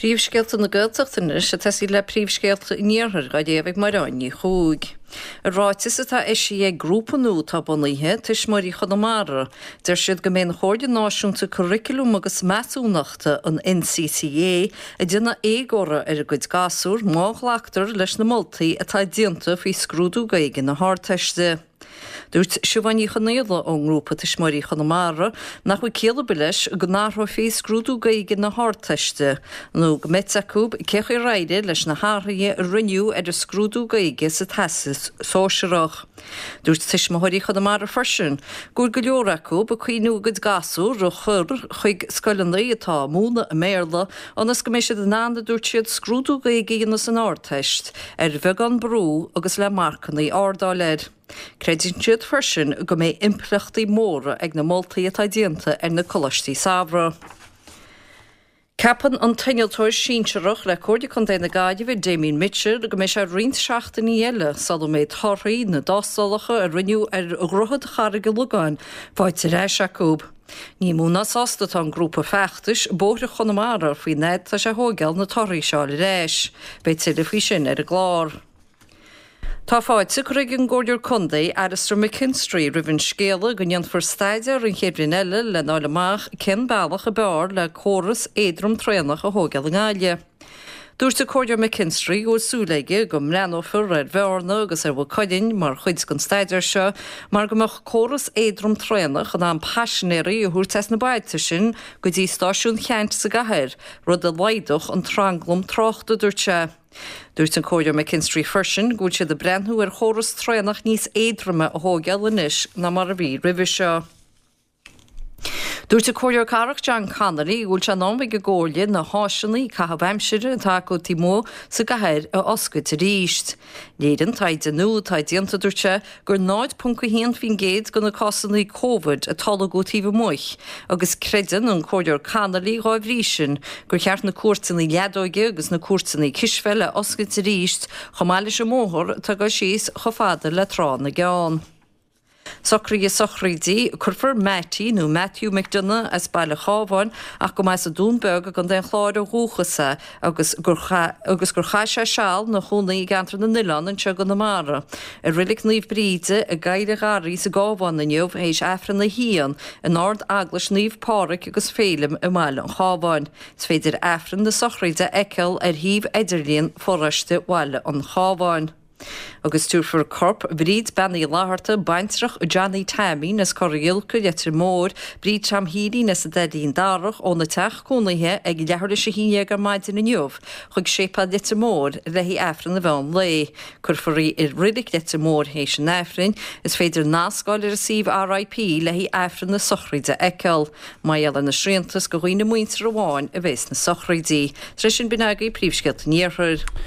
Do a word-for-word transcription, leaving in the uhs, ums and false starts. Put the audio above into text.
Príomhscéalta na Gaeltachtaine se tasí le príomhscéalta níorthar ga déobh maráinní chúig. A ráitis atá isí ag grúpanú tá bunaithe tuis marí chonamara, der siad go mbeadh chóide náisiúnta curriculum agus measúnachta an N C C A a duna éagóra ar a gcuid gasúr mághlaachtar leis na moltaí atá dianta faoi scrúdú gaige na háteiste. Dúirt Siobhaní Chanéla ó ngrúpa tuis marí chonamara nach bhfuil céala leis go nárthó faoi scrúdú gaige na háteiste, nó go metacúb cecha raide leis na háthraithe riniú ar a scrúdú gaige sa thesis sóisireach. Dúirt tuis marí chonamara farsin, gúr go leor acu ba chuoinú go gasú ro chur chuig scoileandaí atá múna a méarla anas go méisiad an náda dúirt siad scrúdú gaige na san áteist ar bheith an brú agus le marcannaí árdáléir. Credin siad farsin go mé implachtaí móra ag na moltaí atá dianta ar na colistí sabhra. Capan an tainealtóir sínseach le cóide chun déna gaiideh Damien Mitchell go mé se riint seachtaí eile sal méid thoraí na dásolacha a riniú ar gruthad charige lugáin bhaid réis acúb. Ní múna sásta an grúpa feachtas bóra chonamara faoi neid tá se thógeal na thoraí seáil réis, beit siad faoi sin ar a glár. Tá fáilte chuig an ggóidear condaí Alistair McKinstry rihann scéala go ndean for staidir an chéibrin eile le nálamach cin bailach a beár le córas éadrom trénach a thógeal an gáile. Dúirt a cóidear McKinstry go súlaige go mleanófar ar bhearna agus ar bhfuil coidinn mar chuid gon staidir seo, mar go meach córas éadrom trénach an an passionéirí a thuairtas na baite sin go dtí stáisiún cheant sa gahir, rud a leidoch an tranglam tráchta dúirte. Dúirt an cóidear McKinstry farsin gúil siad a brennthú ar chóras trénach níos éadrama a thógeal inis na mar a bhí ribh seo. Dúirt a cóidear carach John Connery gúil se ná go ggóirle na háisinaí cahabhaimsire atá go tímó sa gahir a oscaid a ríist. Léidir taid a nó taid dianta dúirte gur náid punca híon fin géad go na cosannaí COVID a talla go tíomh muich, agus credan an cóidear Connery ráibh rísin gur cheart na cuairtaí leadóige agus na cuairtaí cisfeile oscaid a ríist chomáile se móthir tá go síos chofada le trán na geán. Socraí a sochraidí curfar Matty nó Matthew McDonough as baile chábhain ach go mais a dúnbeg gan den chláir a rúchasa agus gur cha se seall na chúnaí gantra na Nilán an se go na mara. A rilik níomh bríide a gaiide garí sa gábhain na neomh éis efran na hían an ard aglas níomh páric agus félim i máil an chábhain. Is féidir efran na sochraide eiceil ar híomh idirlíon forraiste bhaile an chábhain. Agus túfar corp bríd bennaí láharta baintrach Johnny Tammy nas chorilca letar mór bríd tram híí na sa dedín darach ó na teach cúnaithe ag lehar se híine gur maidin na neomh, chug sépa letar mór le hí efran na bhean lé. Curfarí i ridig letar mór hééis an efrin, is féidir násáil ar sih R I P le hí efran na sochraide eiceil, mai eile na sriantas go chuoine muintear amháin a bheits na sochraidí. Tris sin binagaí príomhscéalta níorthar.